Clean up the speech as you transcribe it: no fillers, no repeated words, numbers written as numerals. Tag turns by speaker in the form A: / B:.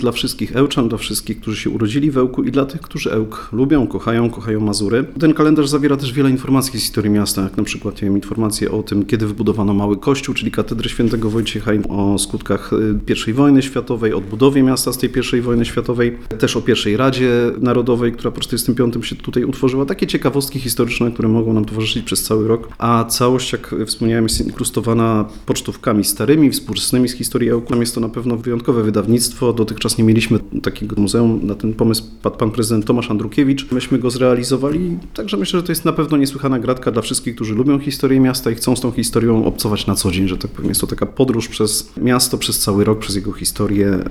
A: Dla wszystkich Ełczan, dla wszystkich, którzy się urodzili w Ełku i dla tych, którzy Ełk lubią, kochają Mazury. Ten kalendarz zawiera też wiele informacji z historii miasta, jak na przykład informacje o tym, kiedy wybudowano Mały Kościół, czyli katedrę świętego Wojciecha, o skutkach I wojny światowej, odbudowie miasta z tej I wojny światowej, też o I Radzie Narodowej, która po 1945 się tutaj utworzyła. Takie ciekawostki historyczne, które mogą nam towarzyszyć przez cały rok, a całość, jak wspomniałem, jest inkrustowana pocztówkami starymi, współczesnymi z historii Ełku. Jest to na pewno wyjątkowe wydawnictwo. Dotychczas nie mieliśmy takiego muzeum. Na ten pomysł padł pan prezydent Tomasz Andrukiewicz. Myśmy go zrealizowali, także myślę, że to jest na pewno niesłychana gratka dla wszystkich, którzy lubią historię miasta i chcą z tą historią obcować na co dzień, że tak powiem. Jest to taka podróż przez miasto, przez cały rok, przez jego historię.